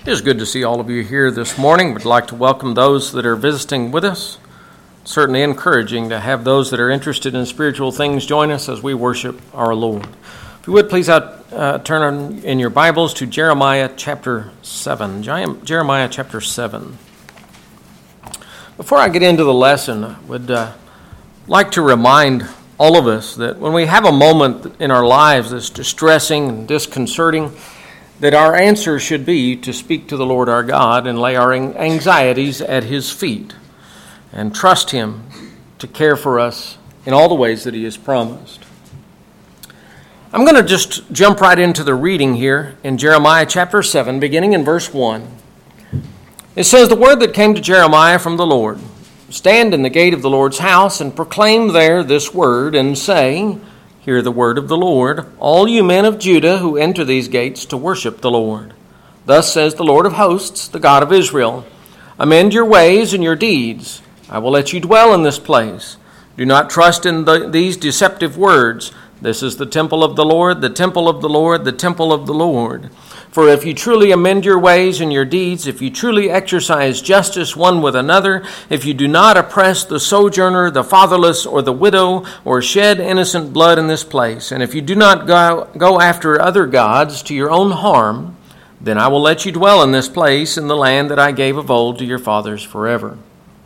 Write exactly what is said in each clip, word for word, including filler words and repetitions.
It is good to see all of you here this morning. We'd like to welcome those that are visiting with us. Certainly encouraging to have those that are interested in spiritual things join us as we worship our Lord. If you would, please out, uh, turn in your Bibles to Jeremiah chapter seven. Jeremiah chapter seven. Before I get into the lesson, I would uh, like to remind all of us that when we have a moment in our lives that's distressing and disconcerting, that our answer should be to speak to the Lord our God and lay our anxieties at His feet and trust Him to care for us in all the ways that He has promised. I'm going to just jump right into the reading here in Jeremiah chapter seven, beginning in verse one. It says, "The word that came to Jeremiah from the Lord, stand in the gate of the Lord's house and proclaim there this word and say, hear the word of the Lord, all you men of Judah who enter these gates to worship the Lord. Thus says the Lord of hosts, the God of Israel, amend your ways and your deeds. I will let you dwell in this place. Do not trust in the, these deceptive words. This is the temple of the Lord, the temple of the Lord, the temple of the Lord. For if you truly amend your ways and your deeds, if you truly exercise justice one with another, if you do not oppress the sojourner, the fatherless, or the widow, or shed innocent blood in this place, and if you do not go, go after other gods to your own harm, then I will let you dwell in this place in the land that I gave of old to your fathers forever.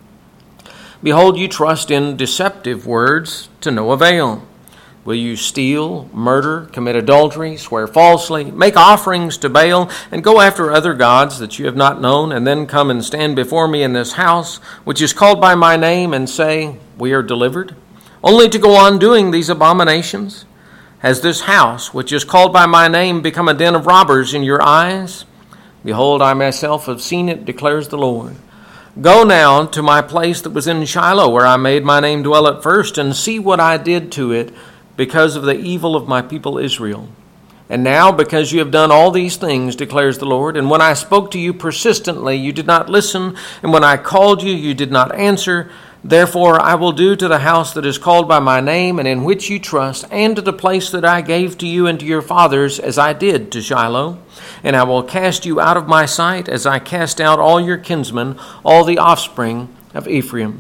Behold, you trust in deceptive words to no avail. Will you steal, murder, commit adultery, swear falsely, make offerings to Baal, and go after other gods that you have not known, and then come and stand before me in this house, which is called by my name, and say, we are delivered, only to go on doing these abominations? Has this house, which is called by my name, become a den of robbers in your eyes? Behold, I myself have seen it, declares the Lord. Go now to my place that was in Shiloh, where I made my name dwell at first, and see what I did to it, because of the evil of my people Israel. And now, because you have done all these things, declares the Lord, and when I spoke to you persistently, you did not listen, and when I called you, you did not answer, therefore I will do to the house that is called by my name, and in which you trust, and to the place that I gave to you and to your fathers, as I did to Shiloh. And I will cast you out of my sight, as I cast out all your kinsmen, all the offspring of Ephraim."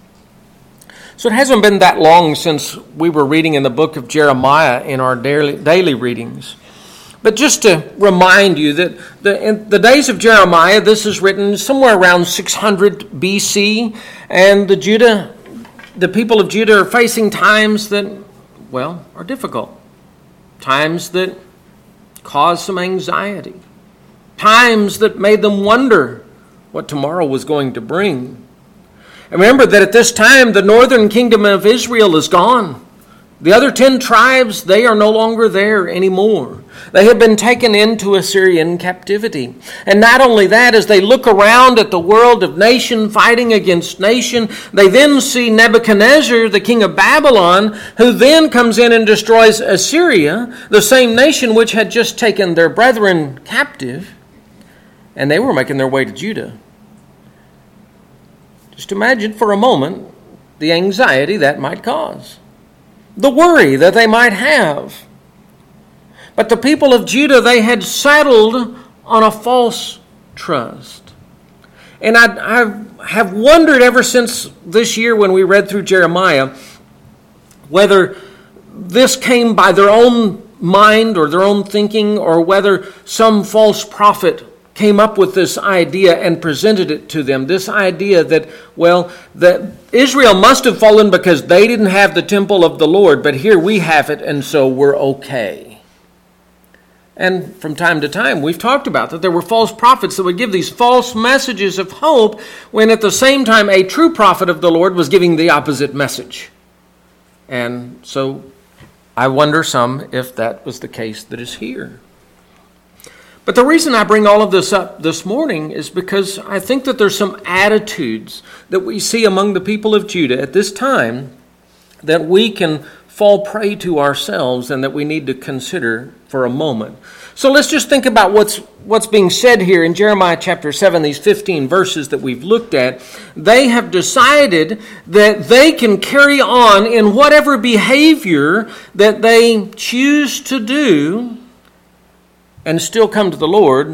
So it hasn't been that long since we were reading in the book of Jeremiah in our daily, daily readings. But just to remind you that the, in the days of Jeremiah, this is written somewhere around six hundred B C, and the Judah, the people of Judah are facing times that, well, are difficult. Times that cause some anxiety. Times that made them wonder what tomorrow was going to bring. And remember that at this time, the northern kingdom of Israel is gone. The other ten tribes, they are no longer there anymore. They have been taken into Assyrian captivity. And not only that, as they look around at the world of nation fighting against nation, they then see Nebuchadnezzar, the king of Babylon, who then comes in and destroys Assyria, the same nation which had just taken their brethren captive. And they were making their way to Judah. Just imagine for a moment the anxiety that might cause, the worry that they might have. But the people of Judah, they had settled on a false trust. And I, I have wondered ever since this year when we read through Jeremiah whether this came by their own mind or their own thinking, or whether some false prophet came up with this idea and presented it to them. This idea that, well, that Israel must have fallen because they didn't have the temple of the Lord, but here we have it, and so we're okay. And from time to time, we've talked about that there were false prophets that would give these false messages of hope, when at the same time a true prophet of the Lord was giving the opposite message. And so I wonder some if that was the case that is here. But the reason I bring all of this up this morning is because I think that there's some attitudes that we see among the people of Judah at this time that we can fall prey to ourselves and that we need to consider for a moment. So let's just think about what's what's being said here in Jeremiah chapter seven, these fifteen verses that we've looked at. They have decided that they can carry on in whatever behavior that they choose to do and still come to the Lord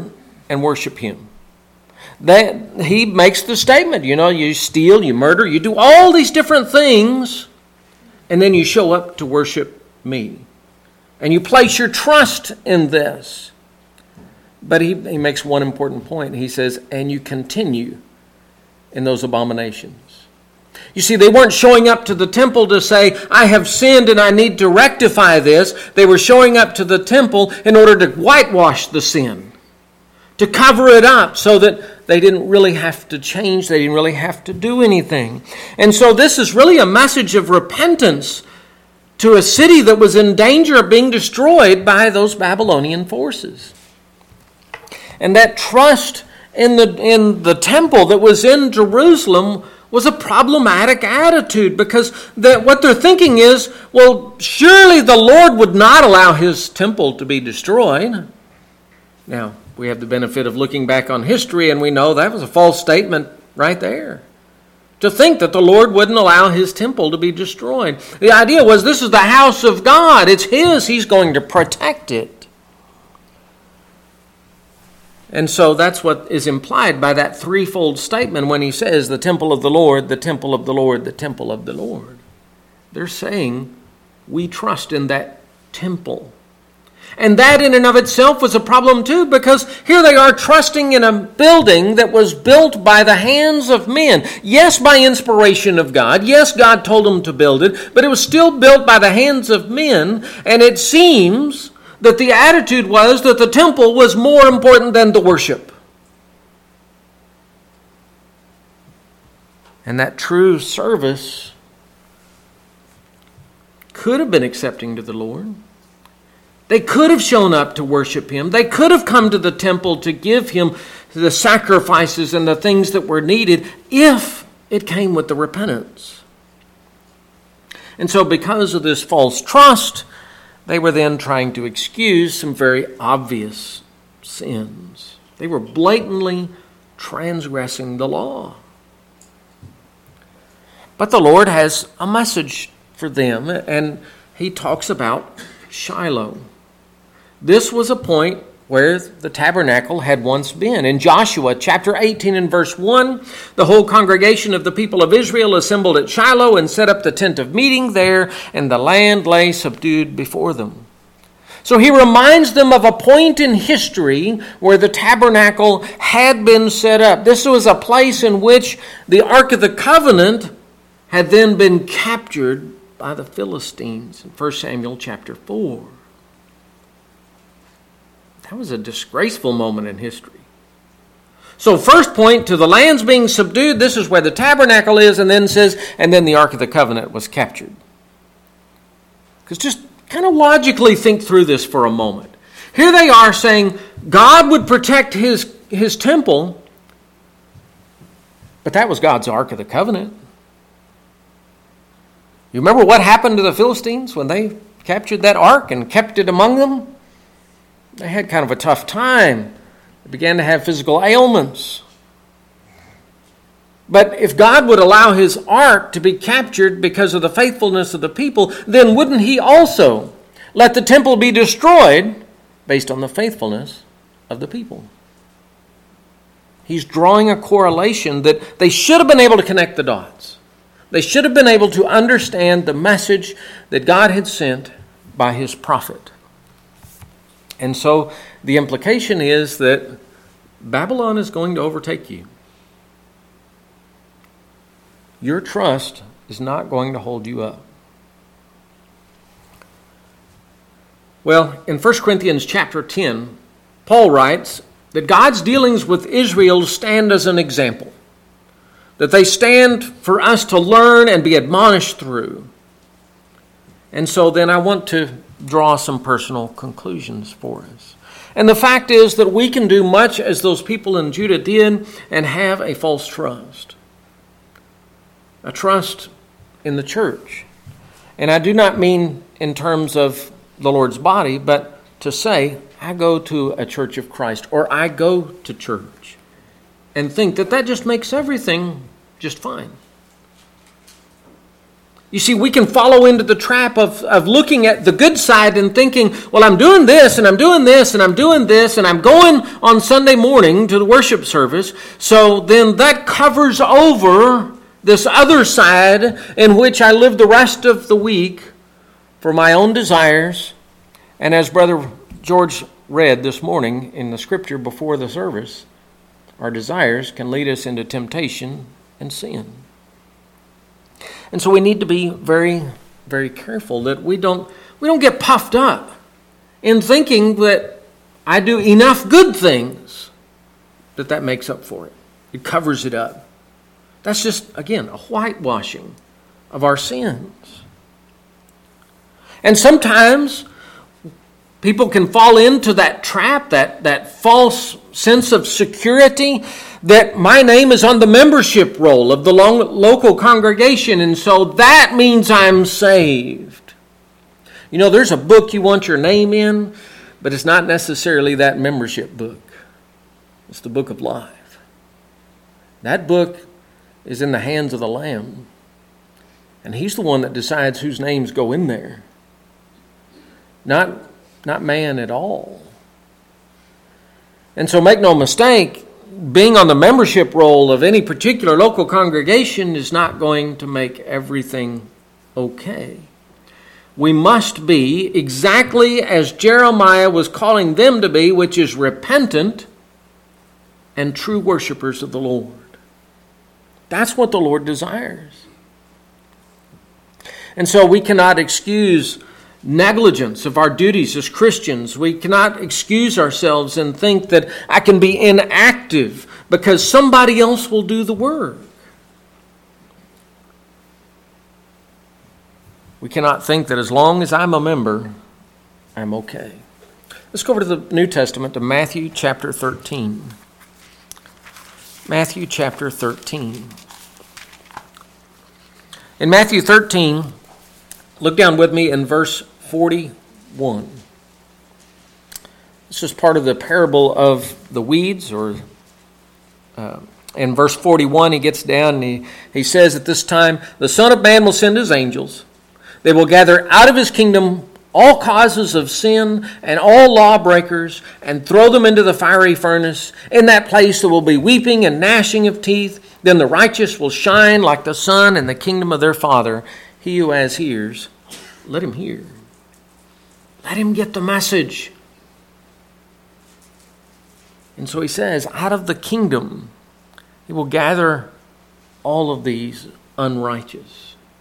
and worship him. That he makes the statement, you know, you steal, you murder, you do all these different things, and then you show up to worship me. And you place your trust in this. But he, he makes one important point. He says, and you continue in those abominations. You see, they weren't showing up to the temple to say, I have sinned and I need to rectify this. They were showing up to the temple in order to whitewash the sin, to cover it up so that they didn't really have to change. They didn't really have to do anything. And so this is really a message of repentance to a city that was in danger of being destroyed by those Babylonian forces. And that trust in the, in the temple that was in Jerusalem was a problematic attitude, because that what they're thinking is, well, surely the Lord would not allow his temple to be destroyed. Now, we have the benefit of looking back on history, and we know that was a false statement right there. To think that the Lord wouldn't allow his temple to be destroyed. The idea was, this is the house of God. It's his. He's going to protect it. And so that's what is implied by that threefold statement when he says, the temple of the Lord, the temple of the Lord, the temple of the Lord. They're saying, we trust in that temple. And that in and of itself was a problem too, because here they are trusting in a building that was built by the hands of men. Yes, by inspiration of God. Yes, God told them to build it, but it was still built by the hands of men. And it seems that the attitude was that the temple was more important than the worship. And that true service could have been accepting to the Lord. They could have shown up to worship him. They could have come to the temple to give him the sacrifices and the things that were needed if it came with the repentance. And so because of this false trust, they were then trying to excuse some very obvious sins. They were blatantly transgressing the law. But the Lord has a message for them, and he talks about Shiloh. This was a point where the tabernacle had once been. In Joshua chapter eighteen and verse one, the whole congregation of the people of Israel assembled at Shiloh and set up the tent of meeting there, and the land lay subdued before them. So he reminds them of a point in history where the tabernacle had been set up. This was a place in which the Ark of the Covenant had then been captured by the Philistines in First Samuel chapter four. That was a disgraceful moment in history. So first point to the lands being subdued, this is where the tabernacle is, and then says, and then the Ark of the Covenant was captured. Because just kind of logically think through this for a moment. Here they are saying God would protect his, his temple, but that was God's Ark of the Covenant. You remember what happened to the Philistines when they captured that ark and kept it among them? They had kind of a tough time. They began to have physical ailments. But if God would allow his ark to be captured because of the faithfulness of the people, then wouldn't he also let the temple be destroyed based on the faithfulness of the people? He's drawing a correlation that they should have been able to connect the dots. They should have been able to understand the message that God had sent by his prophet. And so the implication is that Babylon is going to overtake you. Your trust is not going to hold you up. Well, in First Corinthians chapter ten, Paul writes that God's dealings with Israel stand as an example, that they stand for us to learn and be admonished through. And so then I want to draw some personal conclusions for us. And the fact is that we can do much as those people in Judah did and have a false trust. A trust in the church. And I do not mean in terms of the Lord's body, but to say, I go to a church of Christ, or I go to church, and think that that just makes everything just fine. You see, we can follow into the trap of, of looking at the good side and thinking, well, I'm doing this, and I'm doing this, and I'm doing this, and I'm going on Sunday morning to the worship service. So then that covers over this other side in which I live the rest of the week for my own desires. And as Brother George read this morning in the scripture before the service, our desires can lead us into temptation and sin. And so we need to be very, very careful that we don't we don't get puffed up in thinking that I do enough good things that that makes up for it. It covers it up. That's just, again, a whitewashing of our sins. And sometimes people can fall into that trap, that, that false sense of security, that my name is on the membership roll of the long, local congregation, and so that means I'm saved. You know, there's a book you want your name in, but it's not necessarily that membership book. It's the book of life. That book is in the hands of the Lamb, and He's the one that decides whose names go in there. Not, not man at all. And so make no mistake, being on the membership roll of any particular local congregation is not going to make everything okay. We must be exactly as Jeremiah was calling them to be, which is repentant and true worshipers of the Lord. That's what the Lord desires. And so we cannot excuse negligence of our duties as Christians. We cannot excuse ourselves and think that I can be inactive because somebody else will do the work. We cannot think that as long as I'm a member, I'm okay. Let's go over to the New Testament, to Matthew chapter thirteen. Matthew chapter thirteen. In Matthew thirteen, look down with me in verse forty-one. This is part of the parable of the weeds, or uh, in verse forty-one he gets down and he, he says, at this time, the Son of Man will send His angels. They will gather out of His kingdom all causes of sin and all lawbreakers and throw them into the fiery furnace. In that place there will be weeping and gnashing of teeth. Then the righteous will shine like the sun in the kingdom of their Father. He who has ears, let him hear. Let him get the message. And so he says, out of the kingdom, He will gather all of these unrighteous.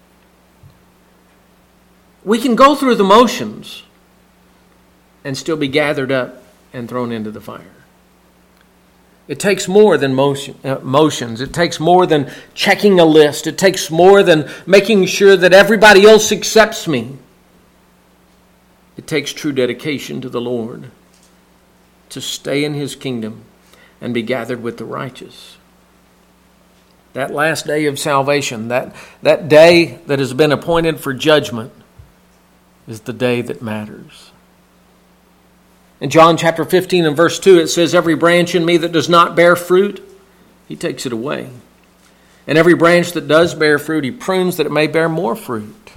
We can go through the motions and still be gathered up and thrown into the fire. It takes more than motion, uh, motions. It takes more than checking a list. It takes more than making sure that everybody else accepts me. It takes true dedication to the Lord to stay in His kingdom and be gathered with the righteous. That last day of salvation, that, that day that has been appointed for judgment, is the day that matters. In John chapter fifteen and verse two, it says, every branch in me that does not bear fruit, He takes it away. And every branch that does bear fruit, He prunes that it may bear more fruit.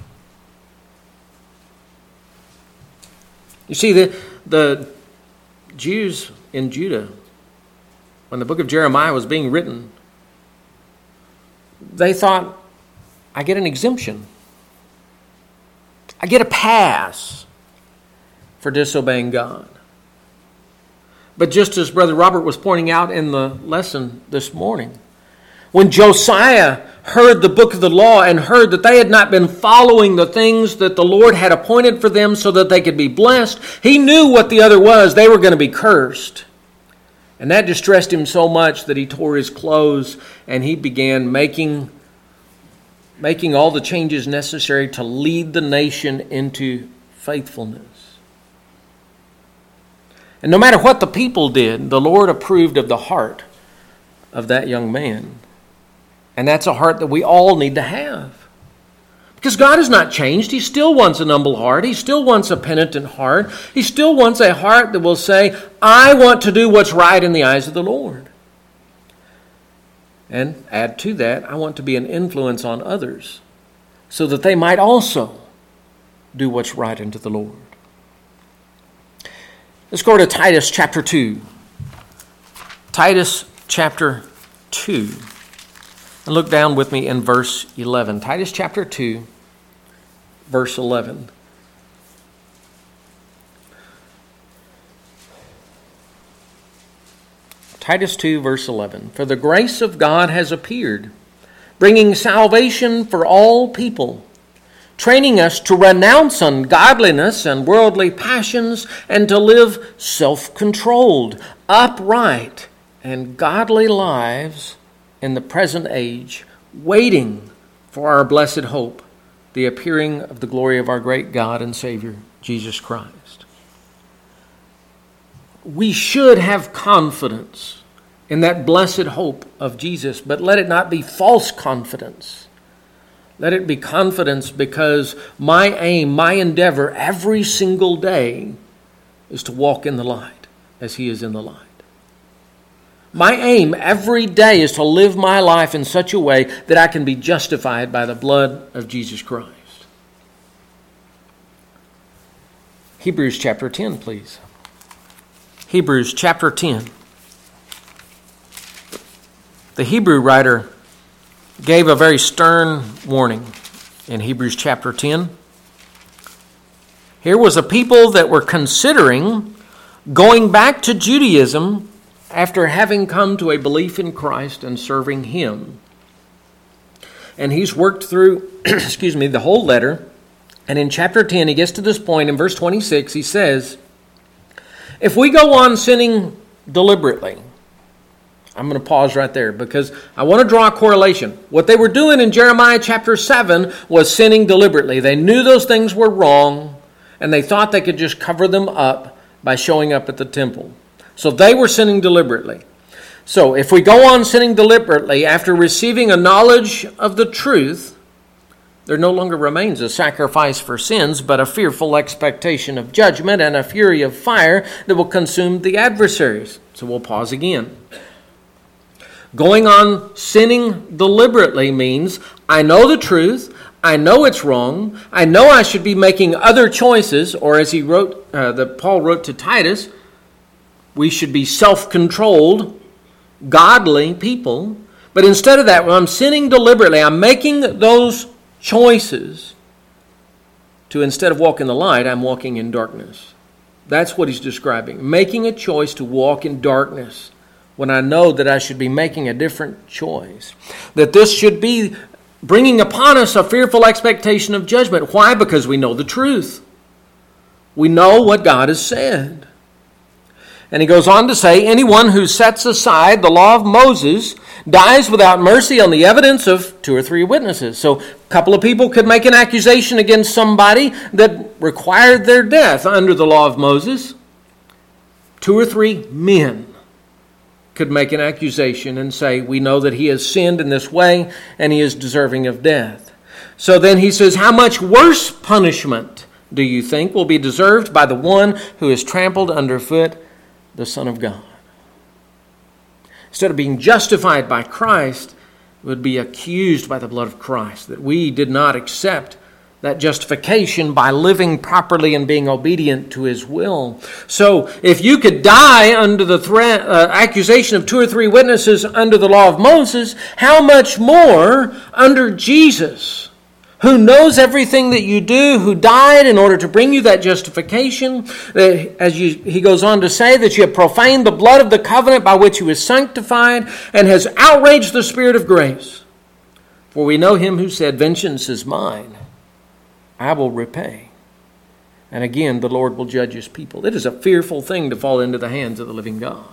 You see, the, the Jews in Judah, when the book of Jeremiah was being written, they thought, I get an exemption. I get a pass for disobeying God. But just as Brother Robert was pointing out in the lesson this morning, when Josiah heard the book of the law and heard that they had not been following the things that the Lord had appointed for them so that they could be blessed, he knew what the other was. They were going to be cursed. And that distressed him so much that he tore his clothes and he began making making all the changes necessary to lead the nation into faithfulness. And no matter what the people did, the Lord approved of the heart of that young man. And that's a heart that we all need to have. Because God has not changed. He still wants an humble heart. He still wants a penitent heart. He still wants a heart that will say, I want to do what's right in the eyes of the Lord. And add to that, I want to be an influence on others so that they might also do what's right unto the Lord. Let's go to Titus chapter two. Titus chapter two. And look down with me in verse eleven. Titus chapter two, verse eleven. Titus two, verse eleven. For the grace of God has appeared, bringing salvation for all people, training us to renounce ungodliness and worldly passions and to live self-controlled, upright, and godly lives in the present age, waiting for our blessed hope, the appearing of the glory of our great God and Savior, Jesus Christ. We should have confidence in that blessed hope of Jesus, but let it not be false confidence. Let it be confidence because my aim, my endeavor every single day is to walk in the light as He is in the light. My aim every day is to live my life in such a way that I can be justified by the blood of Jesus Christ. Hebrews chapter ten, please. Hebrews chapter ten. The Hebrew writer gave a very stern warning in Hebrews chapter ten. Here was a people that were considering going back to Judaism after having come to a belief in Christ and serving Him. And he's worked through, excuse me, the whole letter. And in chapter ten, he gets to this point in verse twenty-six, he says, if we go on sinning deliberately, I'm going to pause right there because I want to draw a correlation. What they were doing in Jeremiah chapter seven was sinning deliberately. They knew those things were wrong, and they thought they could just cover them up by showing up at the temple. So they were sinning deliberately. So if we go on sinning deliberately after receiving a knowledge of the truth, there no longer remains a sacrifice for sins, but a fearful expectation of judgment and a fury of fire that will consume the adversaries. So we'll pause again. Going on sinning deliberately means I know the truth, I know it's wrong, I know I should be making other choices, or as he wrote, uh, that Paul wrote to Titus, we should be self-controlled, godly people. But instead of that, when I'm sinning deliberately, I'm making those choices to, instead of walk in the light, I'm walking in darkness. That's what he's describing. Making a choice to walk in darkness when I know that I should be making a different choice. That this should be bringing upon us a fearful expectation of judgment. Why? Because we know the truth. We know what God has said. And he goes on to say, anyone who sets aside the law of Moses dies without mercy on the evidence of two or three witnesses. So a couple of people could make an accusation against somebody that required their death under the law of Moses. Two or three men could make an accusation and say, we know that he has sinned in this way and he is deserving of death. So then he says, how much worse punishment do you think will be deserved by the one who is trampled underfoot the Son of God? Instead of being justified by Christ, would be accused by the blood of Christ, that we did not accept that justification by living properly and being obedient to His will. So if you could die under the threat, uh, accusation of two or three witnesses under the law of Moses, how much more under Jesus, who knows everything that you do, who died in order to bring you that justification. As you, he goes on to say that you have profaned the blood of the covenant by which He was sanctified and has outraged the Spirit of grace. For we know Him who said, vengeance is mine, I will repay. And again, the Lord will judge His people. It is a fearful thing to fall into the hands of the living God.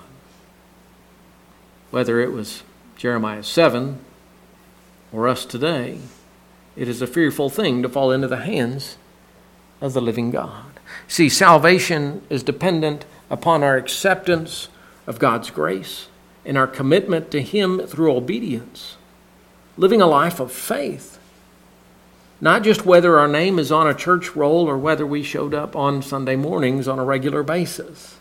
Whether it was Jeremiah seven or us today, it is a fearful thing to fall into the hands of the living God. See, salvation is dependent upon our acceptance of God's grace and our commitment to Him through obedience. Living a life of faith. Not just whether our name is on a church roll or whether we showed up on Sunday mornings on a regular basis.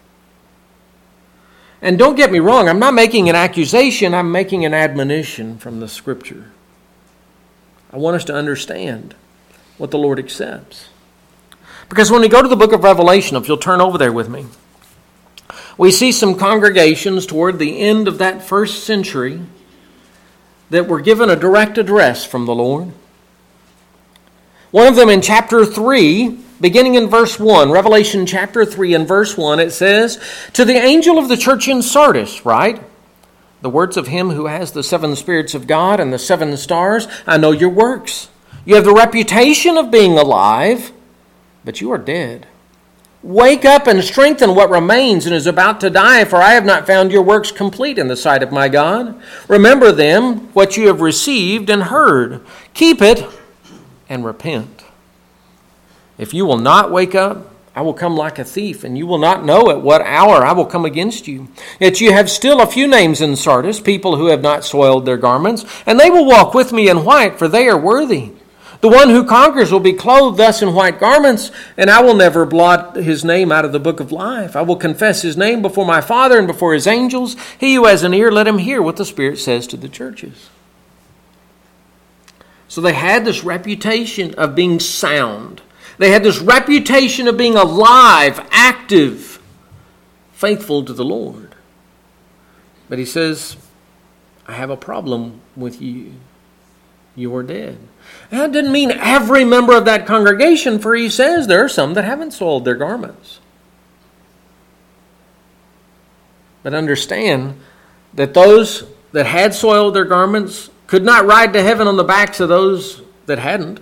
And don't get me wrong, I'm not making an accusation, I'm making an admonition from the Scripture. I want us to understand what the Lord accepts. Because when we go to the book of Revelation, if you'll turn over there with me, we see some congregations toward the end of that first century that were given a direct address from the Lord. One of them in chapter three, beginning in verse one, Revelation chapter three and verse one, it says, "To the angel of the church in Sardis, write, the words of him who has the seven spirits of God and the seven stars, I know your works. You have the reputation of being alive, but you are dead. Wake up and strengthen what remains and is about to die, for I have not found your works complete in the sight of my God. Remember them, what you have received and heard. Keep it and repent. If you will not wake up, I will come like a thief, and you will not know at what hour I will come against you. Yet you have still a few names in Sardis, people who have not soiled their garments, and they will walk with me in white, for they are worthy. The one who conquers will be clothed thus in white garments, and I will never blot his name out of the book of life. I will confess his name before my Father and before his angels. He who has an ear, let him hear what the Spirit says to the churches." So they had this reputation of being sound. They had this reputation of being alive, active, faithful to the Lord. But he says, I have a problem with you. You are dead. That didn't mean every member of that congregation, for he says there are some that haven't soiled their garments. But understand that those that had soiled their garments could not ride to heaven on the backs of those that hadn't.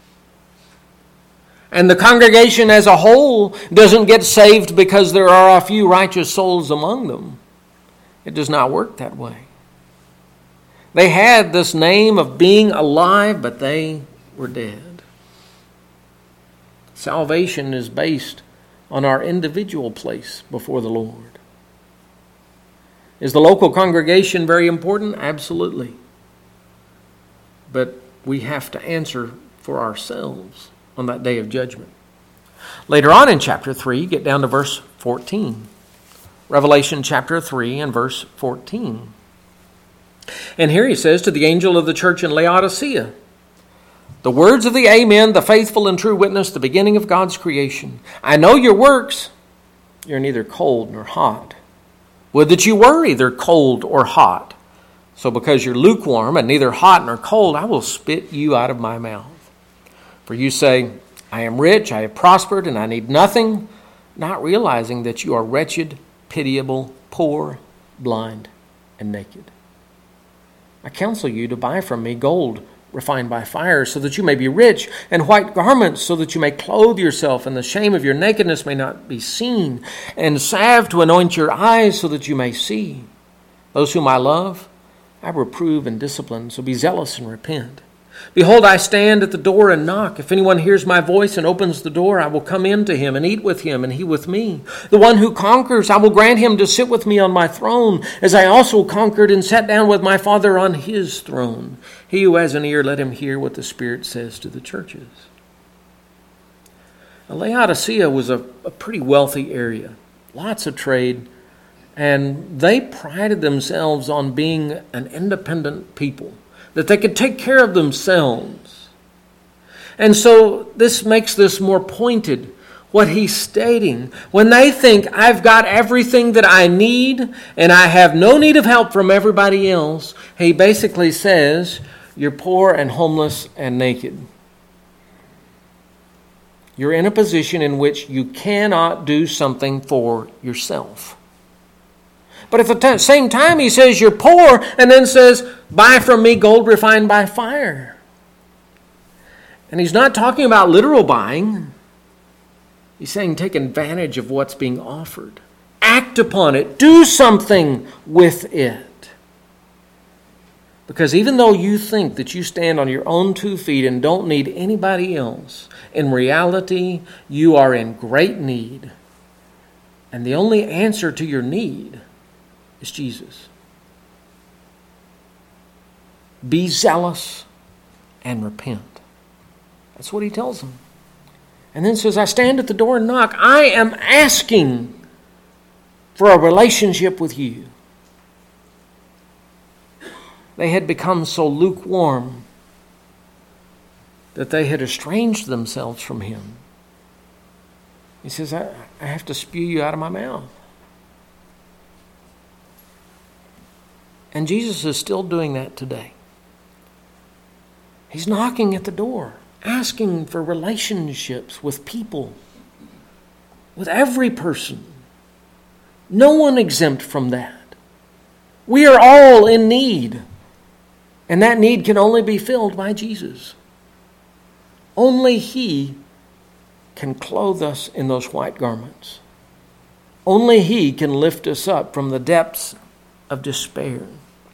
And the congregation as a whole doesn't get saved because there are a few righteous souls among them. It does not work that way. They had this name of being alive, but they were dead. Salvation is based on our individual place before the Lord. Is the local congregation very important? Absolutely. But we have to answer for ourselves on that day of judgment. Later on in chapter three, get down to verse fourteen. Revelation chapter three and verse fourteen. And here he says to the angel of the church in Laodicea, the words of the Amen, the faithful and true witness, the beginning of God's creation. I know your works. You're neither cold nor hot. Would that you were either cold or hot. So because you're lukewarm and neither hot nor cold, I will spit you out of my mouth. For you say, I am rich, I have prospered, and I need nothing, not realizing that you are wretched, pitiable, poor, blind, and naked. I counsel you to buy from me gold refined by fire, so that you may be rich, and white garments, so that you may clothe yourself, and the shame of your nakedness may not be seen, and salve to anoint your eyes, so that you may see. Those whom I love, I reprove and discipline, so be zealous and repent. Behold, I stand at the door and knock. If anyone hears my voice and opens the door, I will come in to him and eat with him and he with me. The one who conquers, I will grant him to sit with me on my throne, as I also conquered and sat down with my Father on his throne. He who has an ear, let him hear what the Spirit says to the churches. Now, Laodicea was a, a pretty wealthy area, lots of trade, and they prided themselves on being an independent people, that they could take care of themselves. And so this makes this more pointed, what he's stating. When they think, I've got everything that I need and I have no need of help from everybody else, he basically says, you're poor and homeless and naked. You're in a position in which you cannot do something for yourself. But at the t- same time, he says you're poor and then says, buy from me gold refined by fire. And he's not talking about literal buying. He's saying take advantage of what's being offered. Act upon it. Do something with it. Because even though you think that you stand on your own two feet and don't need anybody else, in reality, you are in great need. And the only answer to your need is Jesus. Be zealous and repent. That's what he tells them. And then says, I stand at the door and knock. I am asking for a relationship with you. They had become so lukewarm that they had estranged themselves from him. He says, I, I have to spew you out of my mouth. And Jesus is still doing that today. He's knocking at the door, asking for relationships with people, with every person. No one exempt from that. We are all in need, and that need can only be filled by Jesus. Only He can clothe us in those white garments. Only He can lift us up from the depths of despair.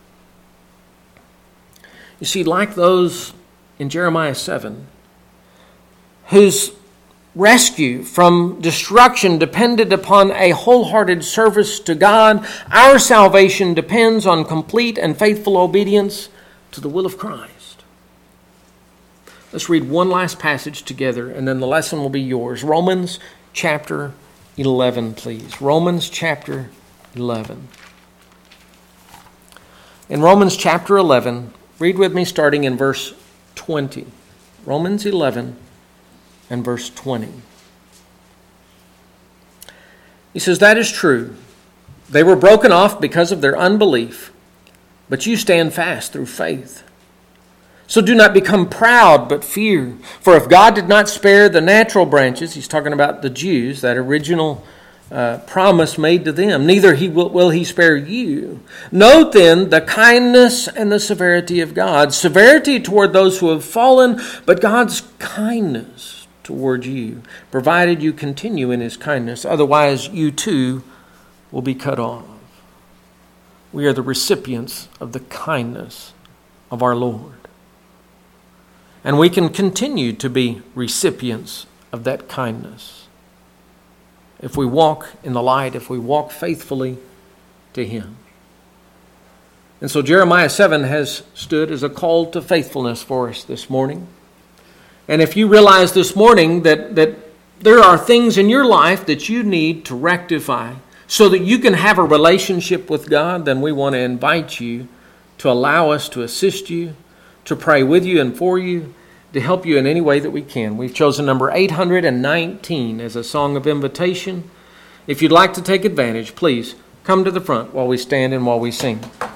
You see, like those in Jeremiah seven, whose rescue from destruction depended upon a wholehearted service to God, our salvation depends on complete and faithful obedience to the will of Christ. Let's read one last passage together, and then the lesson will be yours. Romans chapter eleven, please. Romans chapter eleven. In Romans chapter eleven, read with me starting in verse twenty. Romans eleven and verse twenty. He says, that is true. They were broken off because of their unbelief, but you stand fast through faith. So do not become proud, but fear. For if God did not spare the natural branches, he's talking about the Jews, that original uh, promise made to them, neither he will, will he spare you. Note then the kindness and the severity of God. Severity toward those who have fallen, but God's kindness toward you, provided you continue in his kindness. Otherwise, you too will be cut off. We are the recipients of the kindness of our Lord. And we can continue to be recipients of that kindness if we walk in the light, if we walk faithfully to him. And so Jeremiah seven has stood as a call to faithfulness for us this morning. And if you realize this morning that, that there are things in your life that you need to rectify so that you can have a relationship with God, then we want to invite you to allow us to assist you, to pray with you and for you, to help you in any way that we can. We've chosen number eight hundred nineteen as a song of invitation. If you'd like to take advantage, please come to the front while we stand and while we sing.